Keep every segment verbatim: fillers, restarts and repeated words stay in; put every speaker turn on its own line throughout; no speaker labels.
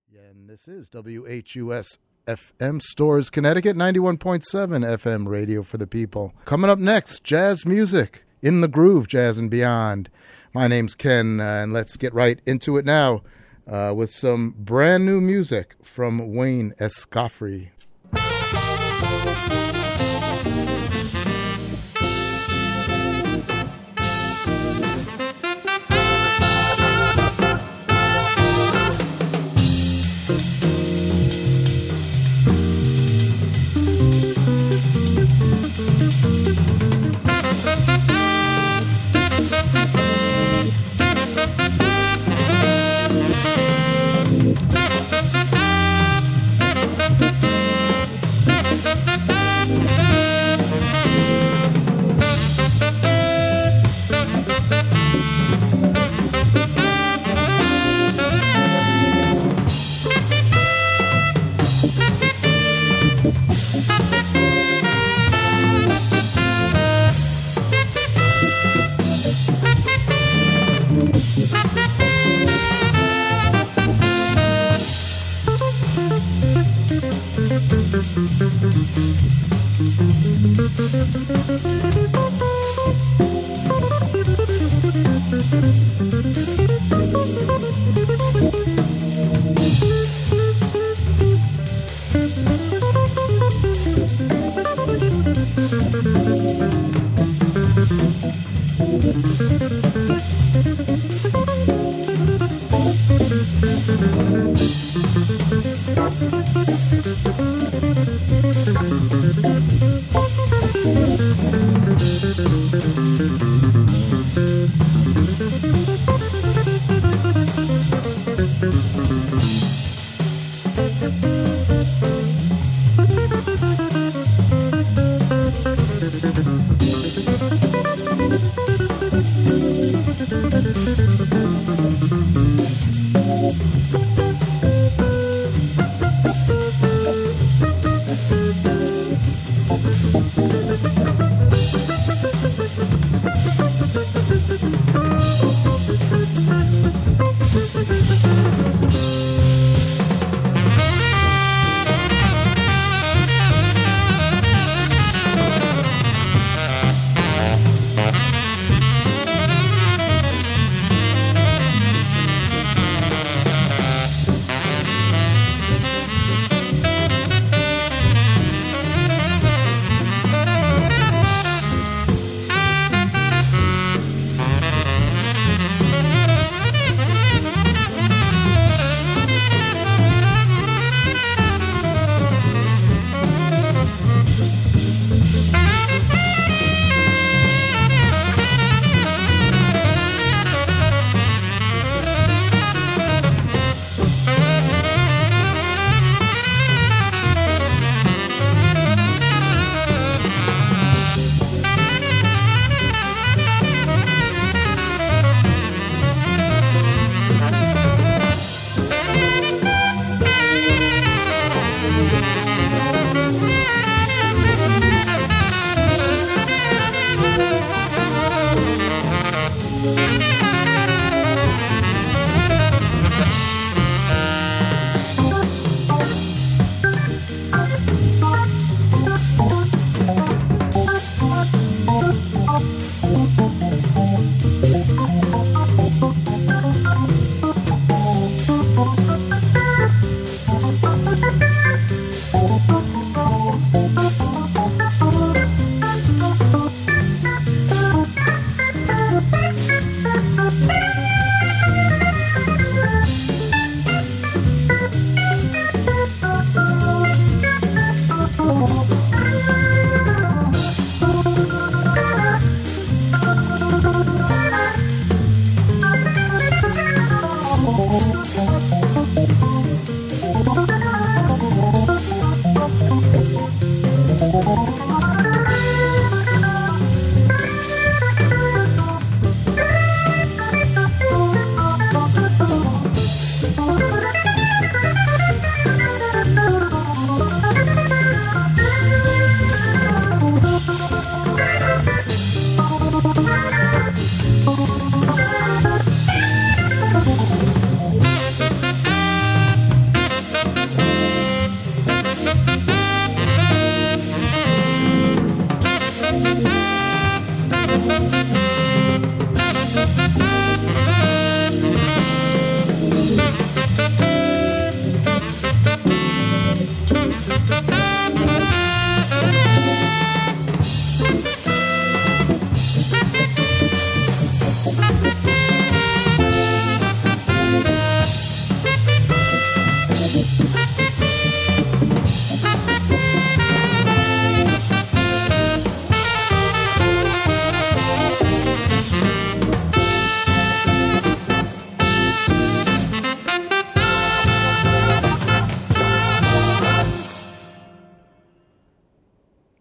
And this is W H U S F M Stores, Connecticut, ninety-one point seven F M radio for the people. Coming up next, jazz music, In the Groove, Jazz and Beyond. My name's Ken, uh, and let's get right into it now uh, with some brand new music from Wayne Escoffery.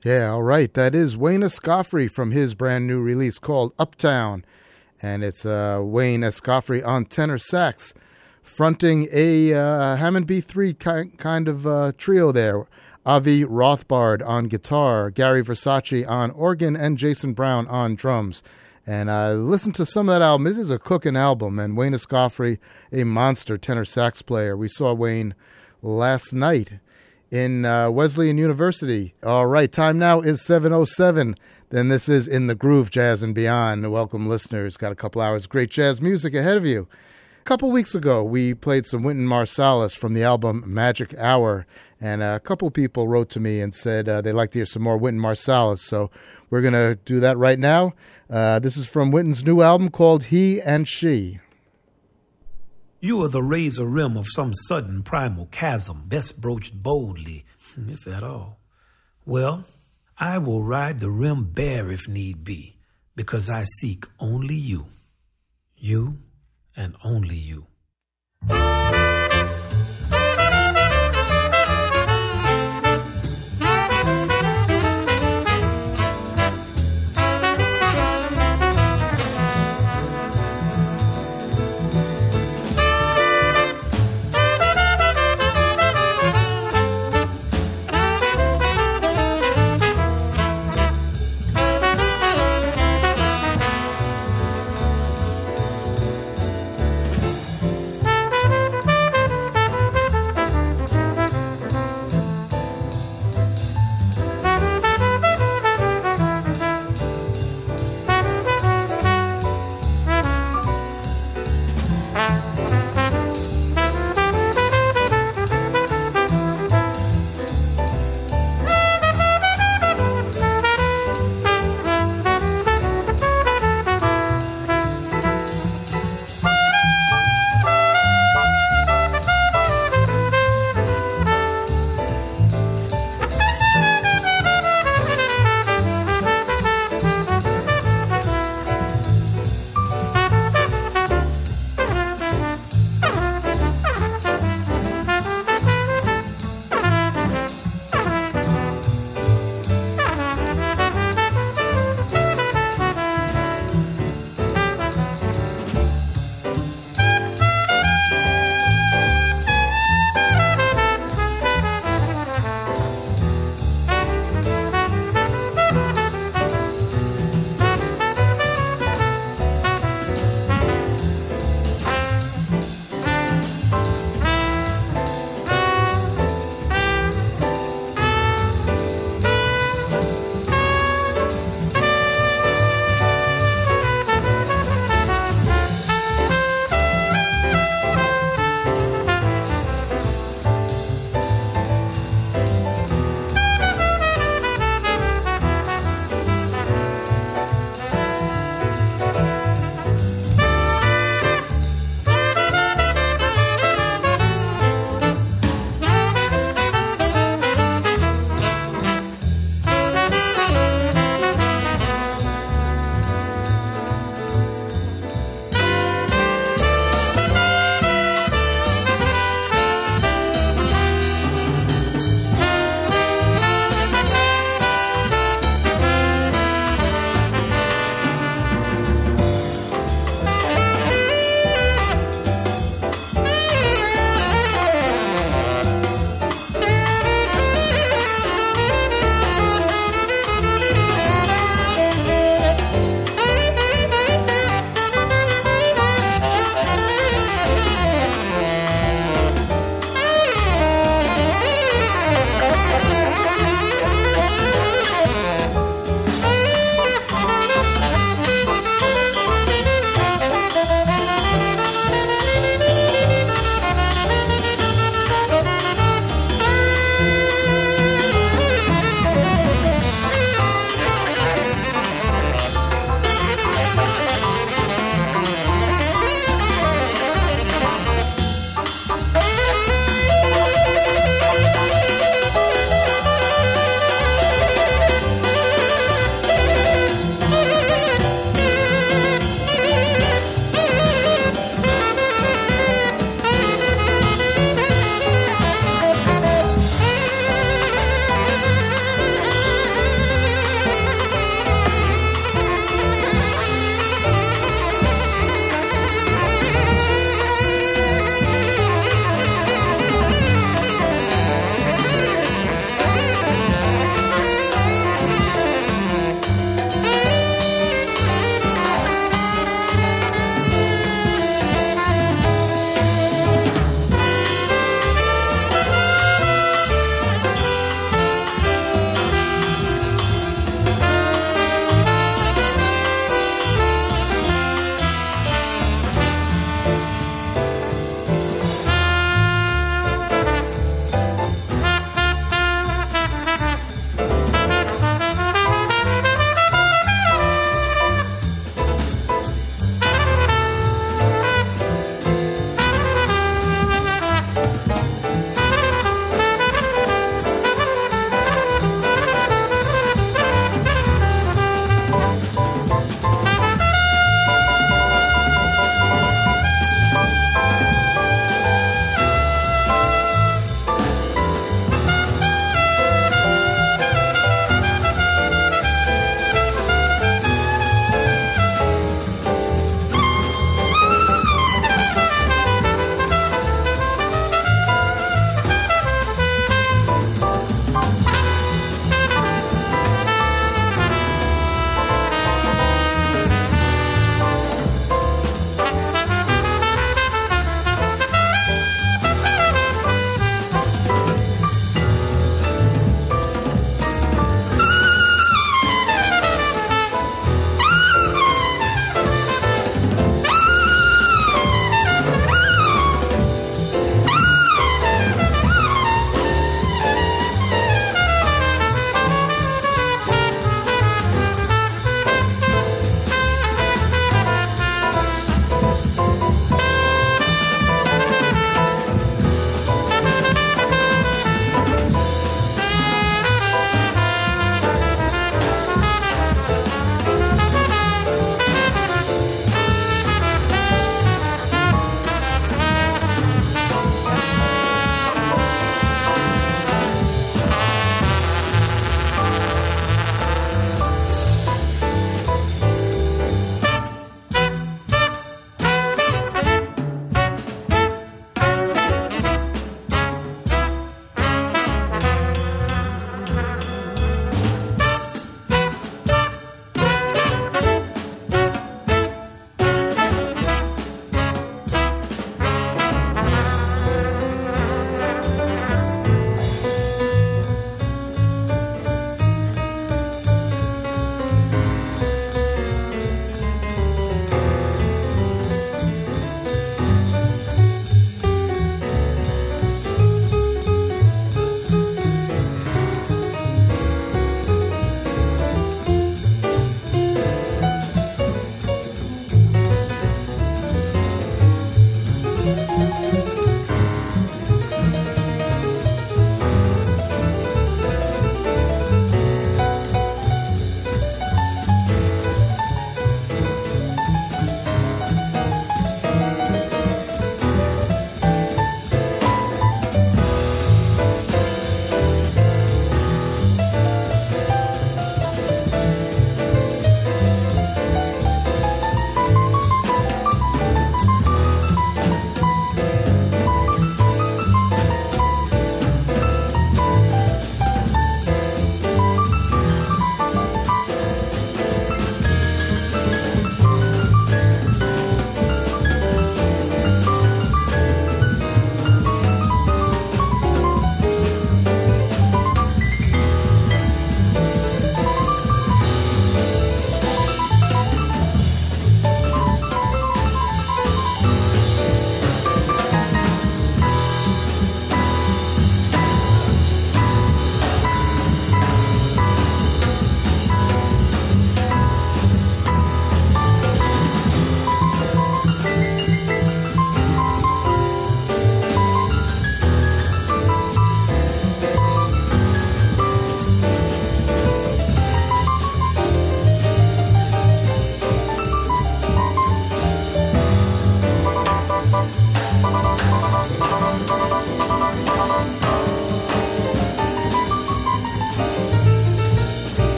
Yeah, all right. That is Wayne Escoffery from his brand new release called Uptown. And it's uh, Wayne Escoffery on tenor sax, fronting a uh, Hammond B three ki- kind of uh, trio there. Avi Rothbard on guitar, Gary Versace on organ, and Jason Brown on drums. And I listened to some of that album. It is a cooking album, and Wayne Escoffery, a monster tenor sax player. We saw Wayne last night in uh, Wesleyan University. All right, time now is seven oh seven. Then this is In the Groove, Jazz and Beyond. Welcome, listeners. Got a couple hours of great jazz music ahead of you. A couple weeks ago, we played some Wynton Marsalis from the album Magic Hour, and a couple people wrote to me and said uh, they'd like to hear some more Wynton Marsalis, so we're going to do that right now. Uh, this is from Wynton's new album called He and She.
You are the razor rim of some sudden primal chasm, best broached boldly, if at all. Well, I will ride the rim bare if need be, because I seek only you. You and only you.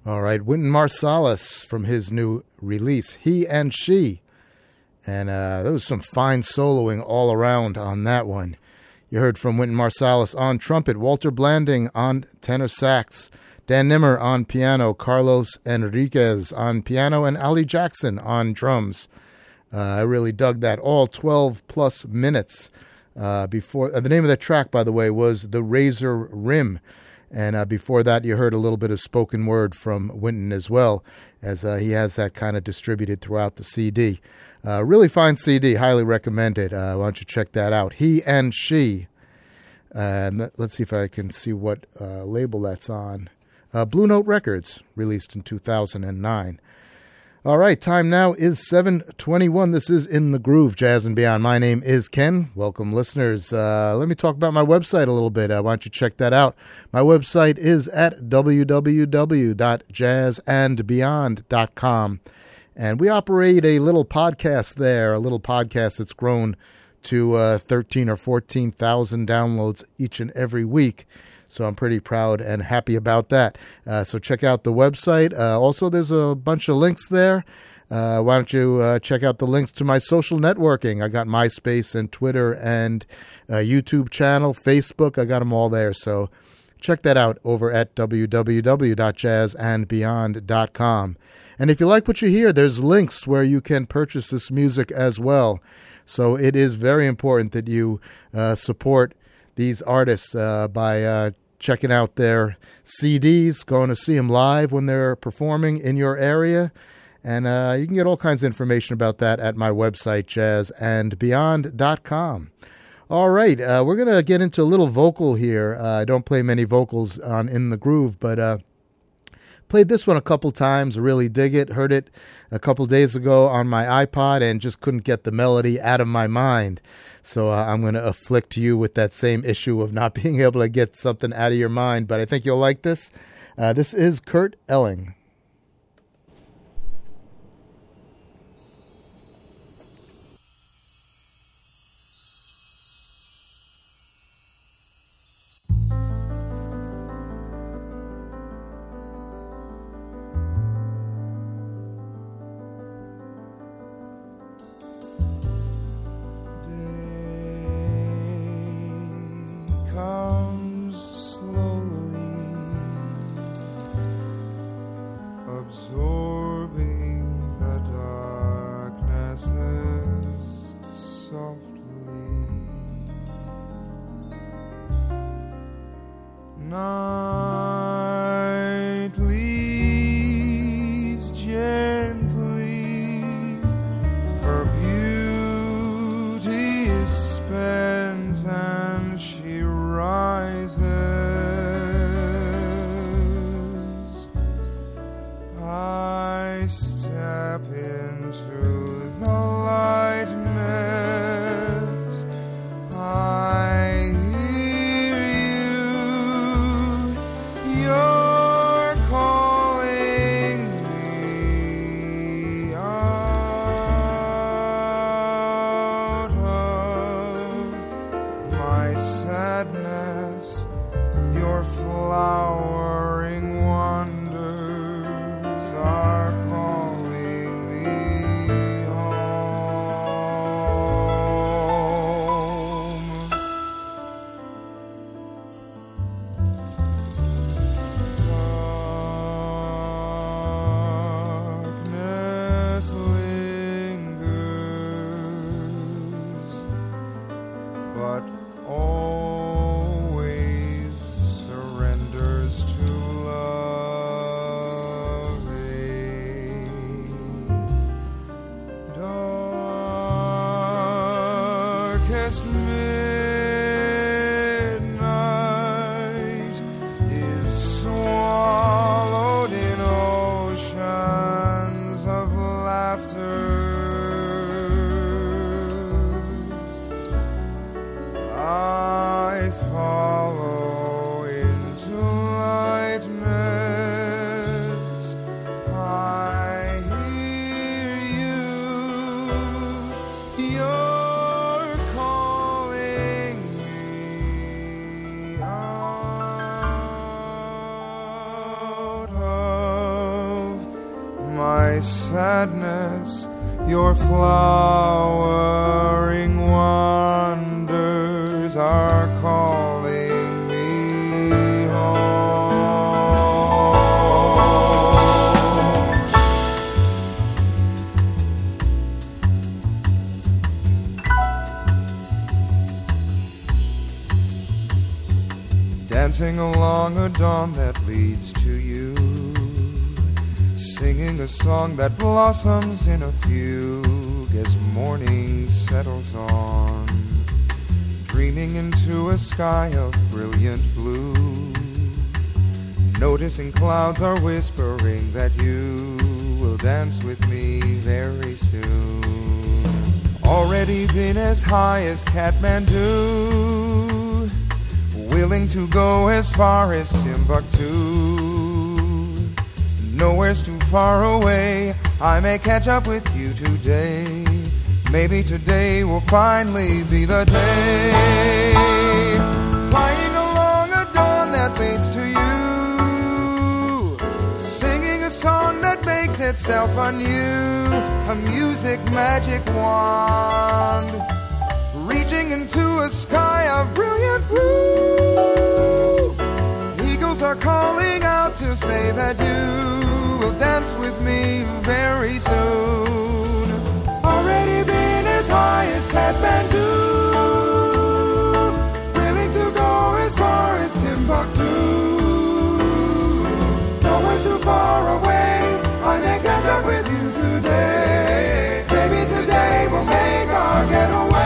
All right, Wynton Marsalis from his new release, He and She. And uh, there was some fine soloing all around on that one. You heard from Wynton Marsalis on trumpet, Walter Blanding on tenor sax, Dan Nimmer on piano, Carlos Enriquez on piano, and Ali Jackson on drums. Uh, I really dug that. All twelve plus minutes uh, before. Uh, the name of that track, by the way, was The Razor Rim. And uh, before that, you heard a little bit of spoken word from Wynton as well, as uh, he has that kind of distributed throughout the C D. Uh, really fine C D, highly recommended. Uh, why don't you check that out? He and She. Uh, and let's see if I can see what uh, label that's on. Uh, Blue Note Records, released in two thousand nine. All right, time now is seven twenty-one. This is In the Groove, Jazz and Beyond. My name is Ken. Welcome, listeners. Uh, let me talk about my website a little bit. Uh, why don't you check that out? My website is at w w w dot jazz and beyond dot com. And we operate a little podcast there, a little podcast that's grown to uh, thirteen or fourteen thousand downloads each and every week. So I'm pretty proud and happy about that. Uh, so check out the website. Uh, also, there's a bunch of links there. Uh, why don't you uh, check out the links to my social networking? I got MySpace and Twitter and uh, YouTube channel, Facebook. I got them all there. So check that out over at w w w dot jazz and beyond dot com. And if you like what you hear, there's links where you can purchase this music as well. So it is very important that you uh, support these artists uh, by uh, checking out their C Ds, going to see them live when they're performing in your area. And uh, you can get all kinds of information about that at my website, jazz and beyond dot com. All right, uh, we're going to get into a little vocal here. Uh, I don't play many vocals on In the Groove, but uh, played this one a couple times, really dig it, heard it a couple days ago on my iPod and just couldn't get the melody out of my mind. So uh, I'm going to afflict you with that same issue of not being able to get something out of your mind, but I think you'll like this. Uh, this is Kurt Elling.
Flowering wonders are calling. my sadness, your flowering wonders are calling me home. Dancing along a dawn that leads to you, singing a song that blossoms in a fugue as morning settles on, dreaming into a sky of brilliant blue, noticing clouds are whispering that you will dance with me very soon. Already been as high as Kathmandu, willing to go as far as Timbuktu. Nowhere's too far away, I may catch up with you today. Maybe today will finally be the day. Flying along a dawn that leads to you, singing a song that makes itself anew, a music magic wand, reaching into a sky of brilliant blue. Eagles are calling out to say that you will dance with me very soon. Already been as high as Kathmandu, willing to go as far as Timbuktu. Nowhere's too far away, I may catch up with you today. Maybe today we'll make our getaway.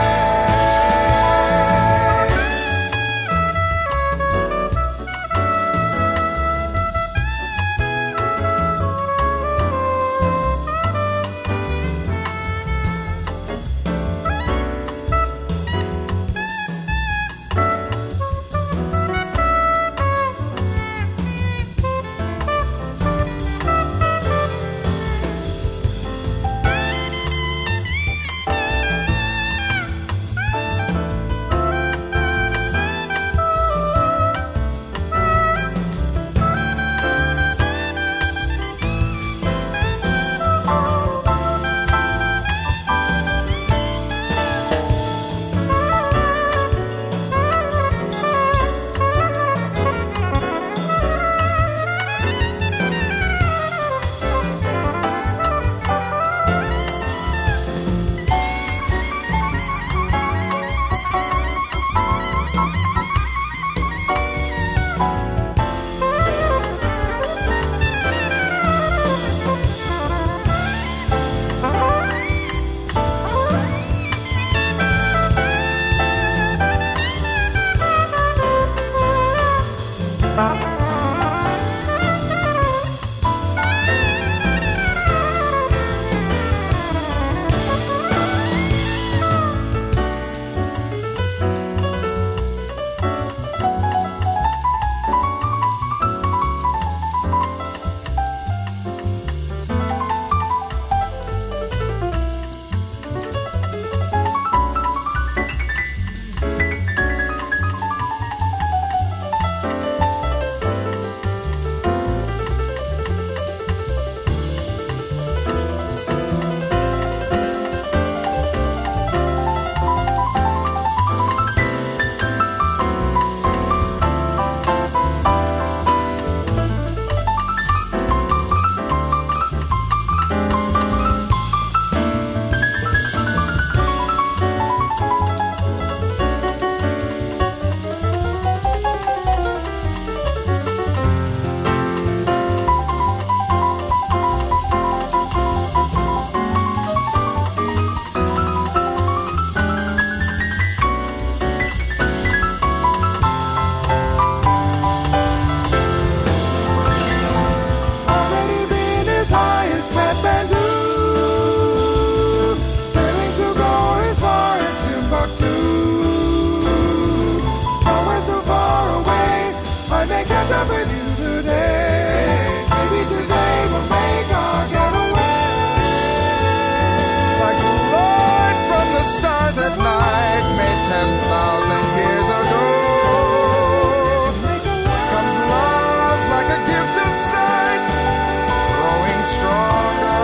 Stronger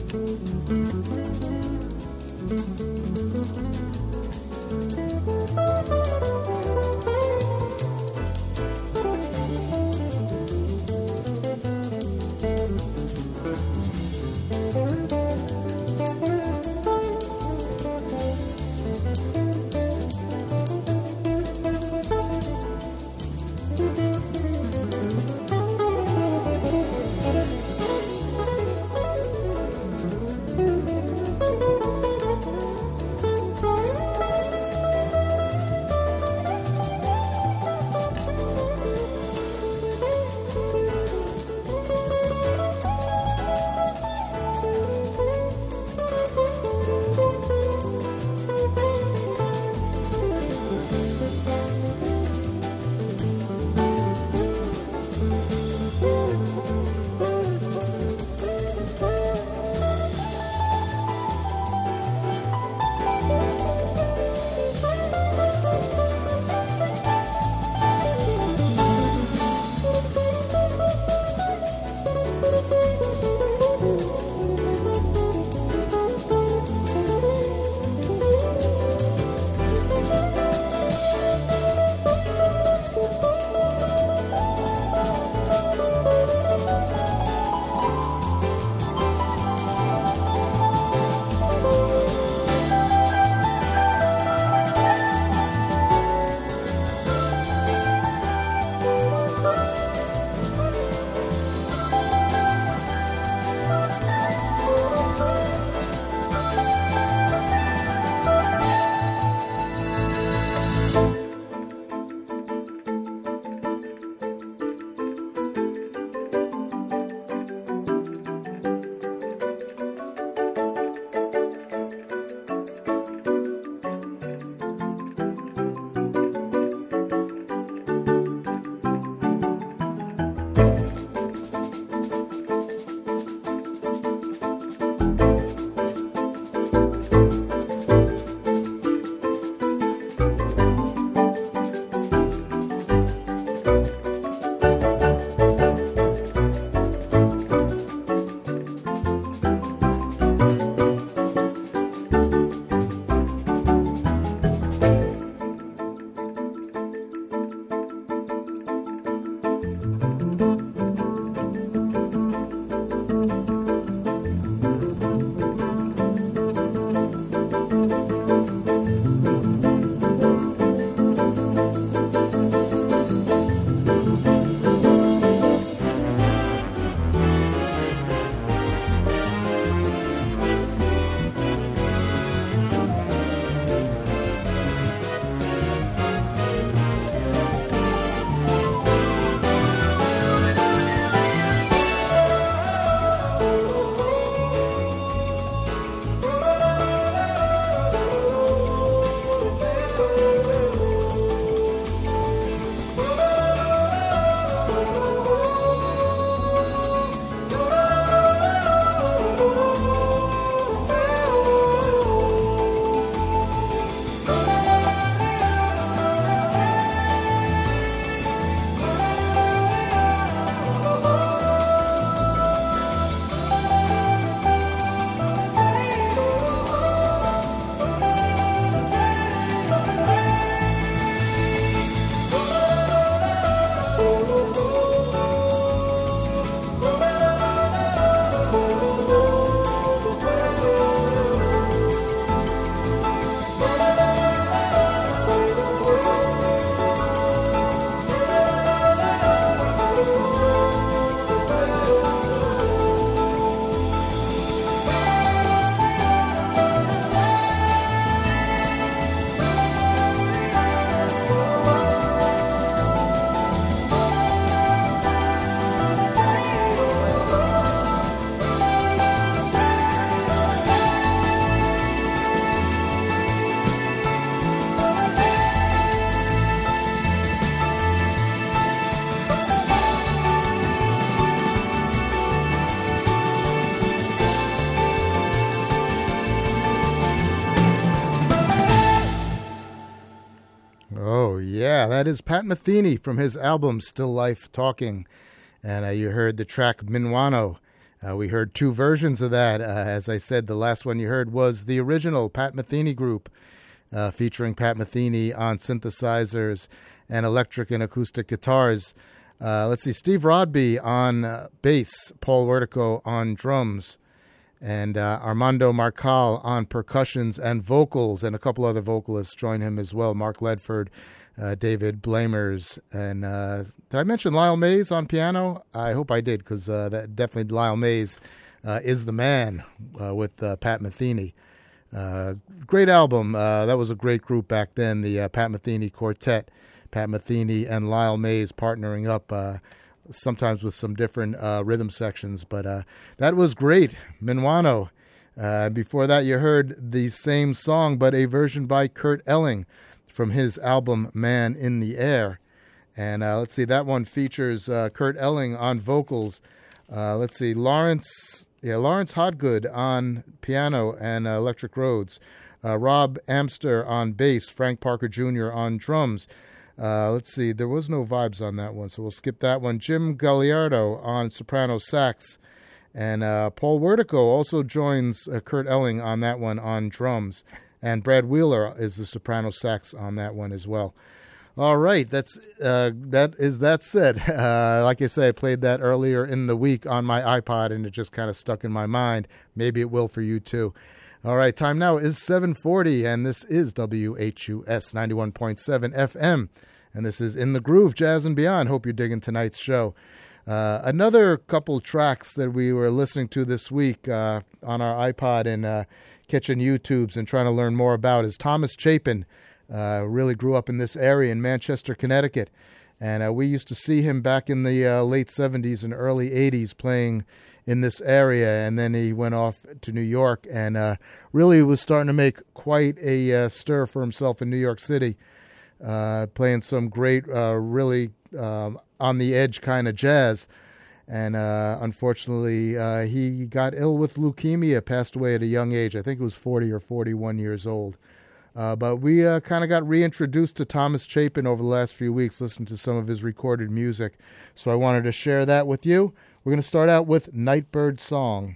Yeah, that is Pat Metheny from his album Still Life Talking. And uh, you heard the track Minuano. Uh, we heard two versions of that. Uh, as I said, the last one you heard was the original Pat Metheny group, uh, featuring Pat Metheny on synthesizers and electric and acoustic guitars. Uh, let's see, Steve Rodby on uh, bass, Paul Wertico on drums, and uh, Armando Marcal on percussions and vocals, and a couple other vocalists join him as well, Mark Ledford, uh, David Blamers, and uh, did I mention Lyle Mays on piano? I hope I did, because uh, that definitely Lyle Mays uh, is the man uh, with uh, Pat Metheny. Uh, great album. Uh, that was a great group back then, the uh, Pat Metheny Quartet. Pat Metheny and Lyle Mays partnering up, uh, sometimes with some different uh, rhythm sections, but uh, that was great. Minuano. Uh, before that, you heard the same song, but a version by Kurt Elling from his album Man in the Air. And uh, let's see, that one features uh, Kurt Elling on vocals. Uh, let's see, Lawrence, yeah, Lawrence Hodgood on piano and uh, Electric Roads. Uh, Rob Amster on bass, Frank Parker Junior on drums. Uh, let's see, there was no vibes on that one, so we'll skip that one. Jim Galliardo on soprano sax. And uh, Paul Wertico also joins uh, Kurt Elling on that one on drums. And Brad Wheeler is the soprano sax on that one as well. All right, that's uh, that is that said. Uh, like I said, I played that earlier in the week on my iPod, and it just kind of stuck in my mind. Maybe it will for you too. All right, time now is seven forty, and this is W H U S ninety-one point seven F M, and this is In the Groove, Jazz and Beyond. Hope you're digging tonight's show. Uh, another couple tracks that we were listening to this week uh, on our iPod and uh, catching YouTubes and trying to learn more about is Thomas Chapin. Uh, really grew up in this area in Manchester, Connecticut. And uh, we used to see him back in the uh, late seventies and early eighties playing in this area. And then he went off to New York and uh, really was starting to make quite a uh, stir for himself in New York City, uh, playing some great, uh, really um, on-the-edge kind of jazz. And uh, unfortunately, uh, he got ill with leukemia, passed away at a young age. I think it was forty or forty-one years old. Uh, but we uh, kind of got reintroduced to Thomas Chapin over the last few weeks, listening to some of his recorded music. So I wanted to share that with you. We're going to start out with Nightbird Song.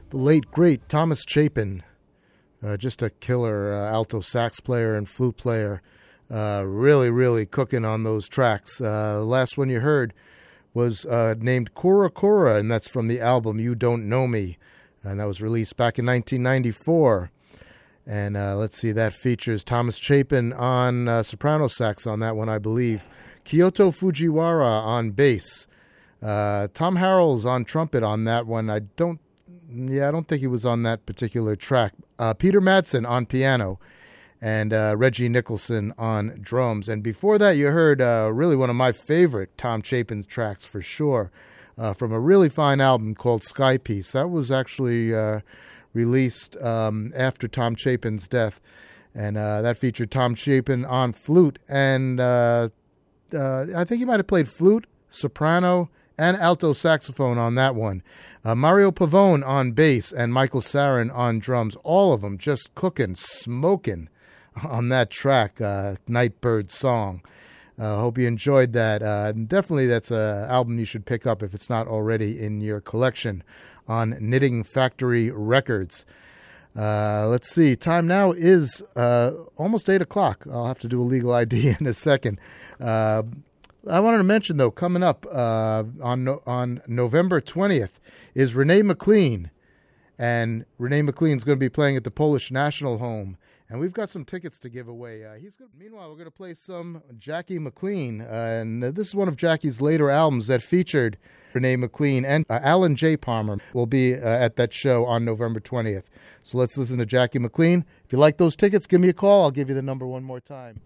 The late, great Thomas Chapin, uh, just a killer uh, alto sax player and flute player, uh, really, really cooking on those tracks. Uh, the last one you heard was uh, named Cora Cora, and that's from the album You Don't Know Me, and that was released back in nineteen ninety-four. And uh, let's see, that features Thomas Chapin on uh, soprano sax on that one, I believe. Kyoto Fujiwara on bass. Uh, Tom Harrell's on trumpet on that one. I don't, yeah, I don't think he was on that particular track. Uh, Peter Madsen on piano, and uh, Reggie Nicholson on drums. And before that, you heard uh, really one of my favorite Tom Chapin tracks for sure, uh, from a really fine album called Sky Piece. That was actually uh, released um, after Tom Chapin's death, and uh, that featured Tom Chapin on flute, and uh, uh, I think he might have played flute, soprano, and alto saxophone on that one. Uh, Mario Pavone on bass and Michael Sarin on drums. All of them just cooking, smoking on that track, uh, Nightbird Song. I uh, hope you enjoyed that. Uh, definitely that's an album you should pick up if it's not already in your collection on Knitting Factory Records. Uh, let's see. Time now is uh, almost eight o'clock. I'll have to do a legal I D in a second. Uh, I wanted to mention, though, coming up uh, on no, on November twentieth is Renee McLean. And Renee McLean's going to be playing at the Polish National Home. And we've got some tickets to give away. Uh, he's gonna, meanwhile, we're going to play some Jackie McLean. Uh, and uh, this is one of Jackie's later albums that featured Renee McLean. And uh, Alan J. Palmer will be uh, at that show on November twentieth. So let's listen to Jackie McLean. If you like those tickets, give me a call. I'll give you the number one more time.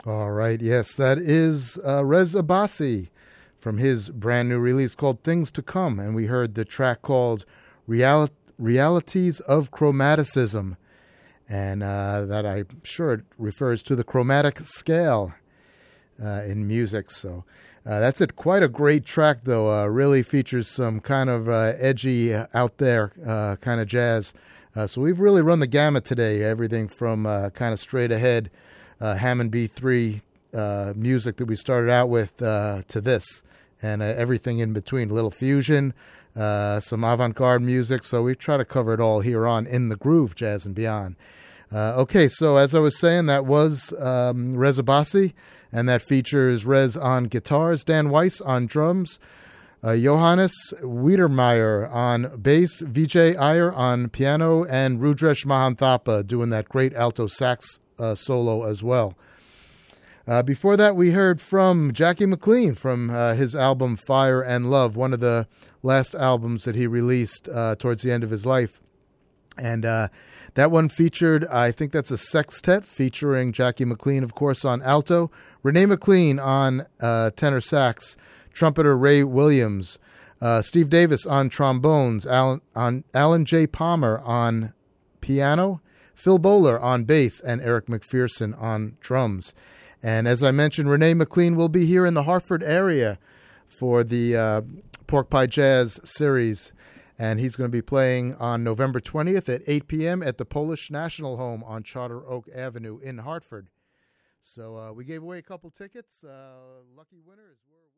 All right, yes, that is uh, Rez Abbasi from his brand new release called Things to Come, and we heard the track called Real- Realities of Chromaticism, and uh, that I'm sure it refers to the chromatic scale uh, in music. So uh, that's it. Quite a great track, though. Uh, really features some kind of uh, edgy, uh, out there uh, kind of jazz. Uh, so we've really run the gamut today, everything from uh, kind of straight ahead uh, Hammond B three uh, music that we started out with uh, to this, and uh, everything in between, a little fusion, uh, some avant-garde music. So we try to cover it all here on In the Groove, Jazz and Beyond. Uh, okay, so as I was saying, that was um, Rez Abbasi, and that features Rez on guitars, Dan Weiss on drums, uh, Johannes Wiedermeyer on bass, Vijay Iyer on piano, and Rudresh Mahanthappa doing that great alto sax uh, solo as well. Uh, before that, we heard from Jackie McLean from uh, his album Fire and Love, one of the last albums that he released uh, towards the end of his life. And uh, that one featured, I think that's a sextet featuring Jackie McLean, of course, on alto, Renee McLean on uh, tenor sax, trumpeter Ray Williams, uh, Steve Davis on trombones, Alan, on Alan J. Palmer on piano, Phil Bowler on bass, and Eric McPherson on drums. And as I mentioned, Renee McLean will be here in the Hartford area for the uh, Pork Pie Jazz series. And he's going to be playing on November twentieth at eight p.m. at the Polish National Home on Charter Oak Avenue in Hartford. So uh, we gave away a couple tickets. Uh, lucky winners were...